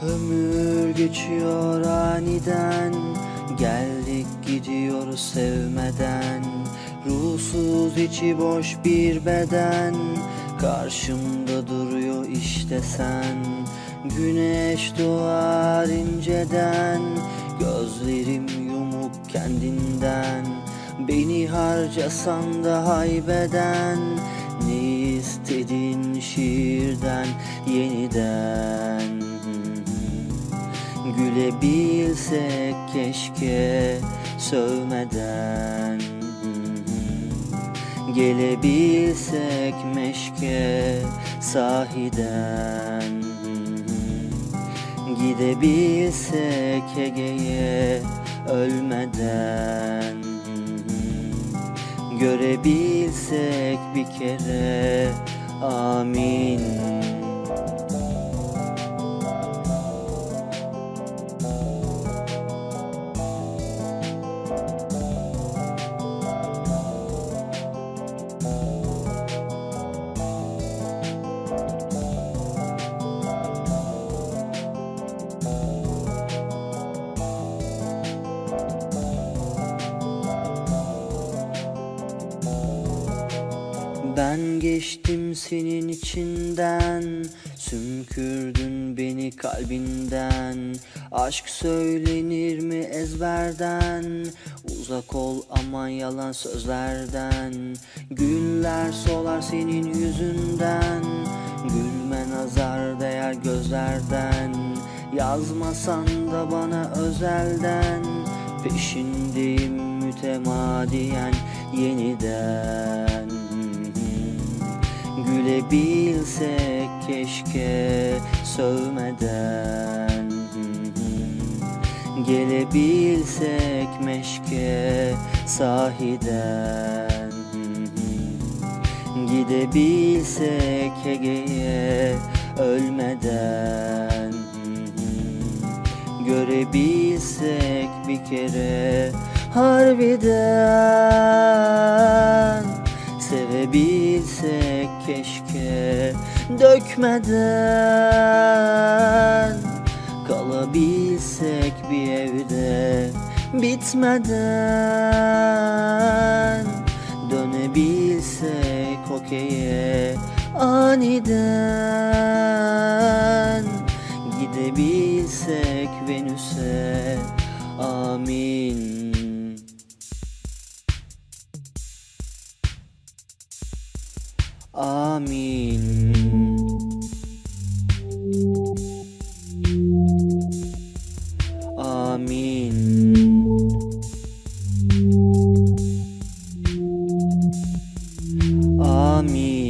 Ömür geçiyor aniden, geldik gidiyoruz sevmeden. Ruhsuz içi boş bir beden, karşımda duruyor işte sen. Güneş doğar inceden, gözlerim yumuk kendinden. Beni harcasan da haybeden, ne istedin şiirden yeniden. Gülebilsek keşke sövmeden, gelebilsek meşke sahiden. Gidebilsek Ege'ye ölmeden, görebilsek bir kere amin. Ben geçtim senin içinden, sümkürdün beni kalbinden. Aşk söylenir mi ezberden, uzak ol aman yalan sözlerden. Günler solar senin yüzünden, gülme nazar değer gözlerden. Yazmasan da bana özelden, peşindeyim mütemadiyen yeniden. Gülebilsek keşke sövmeden, gelebilsek meşke sahiden. Gidebilsek Ege'ye ölmeden, görebilsek bir kere harbiden. Sevebilsek keşke dökmeden, kalabilsek bir evde bitmeden. Dönebilsek okey'e aniden, gidebilsek Venüs'e amin. Amin. Amin. Amin.